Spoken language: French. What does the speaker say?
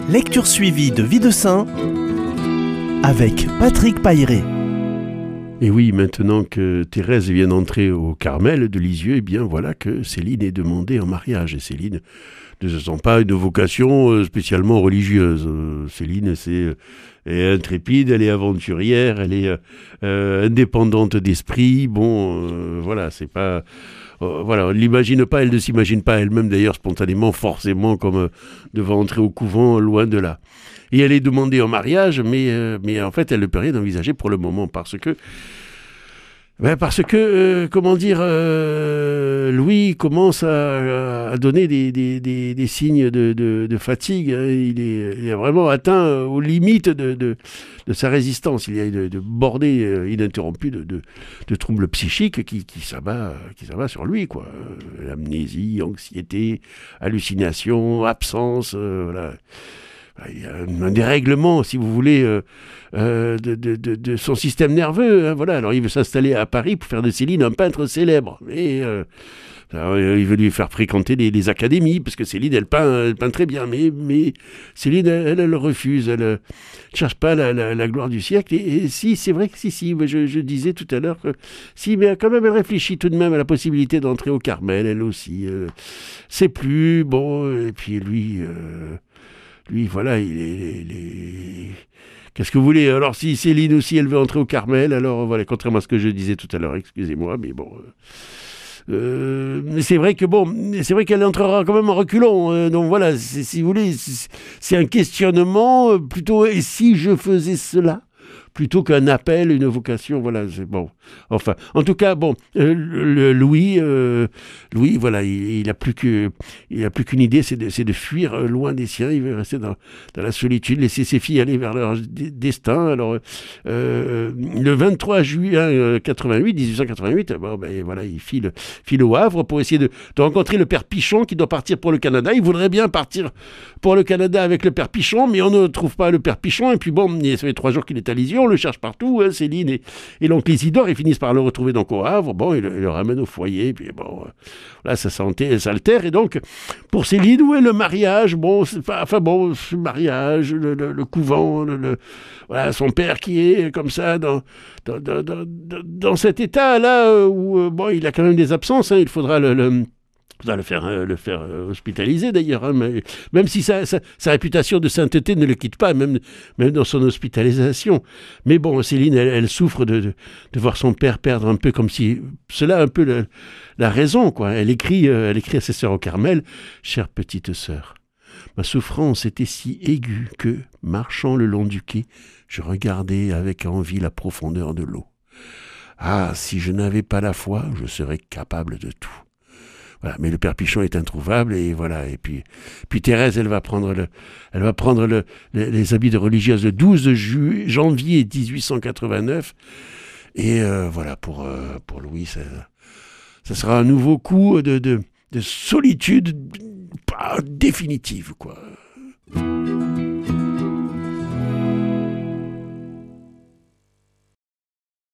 Lecture suivie de Vie de Saint avec Patrick Pailleret. Et oui, maintenant que Thérèse vient d'entrer au Carmel de Lisieux, eh bien voilà que Céline est demandée en mariage. Et Céline ne se sent pas une vocation spécialement religieuse. Céline, elle est intrépide, elle est aventurière, elle est indépendante d'esprit. Bon, voilà, c'est pas... voilà, on ne l'imagine pas, elle ne s'imagine pas elle-même d'ailleurs spontanément, forcément, comme devant entrer au couvent, loin de là. Et elle est demandée en mariage, mais en fait, elle ne peut rien envisager pour le moment, parce que, comment dire, Louis commence à donner des signes de fatigue. Hein. Il est vraiment atteint aux limites de sa résistance. Il y a de bordées ininterrompues de troubles psychiques qui s'abat sur lui, quoi. Amnésie, anxiété, hallucination, absence, voilà. Il y a un dérèglement, si vous voulez, de son système nerveux. Hein, voilà. Alors, il veut s'installer à Paris pour faire de Céline un peintre célèbre. Et il veut lui faire fréquenter les académies, parce que Céline, elle peint très bien. Mais Céline, elle refuse. Elle ne cherche pas la gloire du siècle. Et si, c'est vrai que si. Je disais tout à l'heure que si, mais quand même, elle réfléchit tout de même à la possibilité d'entrer au Carmel, elle aussi. C'est plus bon. Et puis, lui, voilà, il est... Qu'est-ce que vous voulez ? Alors, si Céline aussi, elle veut entrer au Carmel, alors voilà, contrairement à ce que je disais tout à l'heure, excusez-moi, mais bon... mais c'est vrai qu'elle entrera quand même en reculons. Donc voilà, si vous voulez, c'est un questionnement plutôt, et si je faisais cela ? Plutôt qu'un appel, une vocation, voilà, c'est bon. Enfin, en tout cas, bon, Louis, voilà, il a plus qu'une idée, c'est de fuir loin des siens. Il veut rester dans la solitude, laisser ses filles aller vers leur destin. Alors, le 23 juillet 1888, bon, ben voilà, il file au Havre pour essayer de rencontrer le père Pichon qui doit partir pour le Canada. Il voudrait bien partir pour le Canada avec le père Pichon, mais on ne trouve pas le père Pichon. Et puis bon, ça fait 3 jours qu'il est à Lisieux. On le cherche partout, hein, Céline et l'oncle Isidore, ils finissent par le retrouver donc au Havre. Bon, il le ramène au foyer, puis bon, là, sa santé s'altère. Et donc, pour Céline, où est le mariage ? Bon, ce mariage, le couvent, voilà, son père qui est comme ça, dans cet état-là, où, bon, il a quand même des absences, hein, il faudra le faire hospitaliser d'ailleurs, hein, mais, même si sa réputation de sainteté ne le quitte pas, même dans son hospitalisation. Mais bon, Céline, elle souffre de voir son père perdre un peu, comme si cela un peu la raison, quoi. Elle écrit à ses sœurs au Carmel: « Chère petite sœur, ma souffrance était si aiguë que, marchant le long du quai, je regardais avec envie la profondeur de l'eau. Ah, si je n'avais pas la foi, je serais capable de tout. » Voilà, mais le père Pichon est introuvable, et voilà. Et puis Thérèse, elle va prendre les habits de religieuse le 12 janvier 1889. Et voilà, pour Louis, ça sera un nouveau coup de solitude, pas définitive, quoi.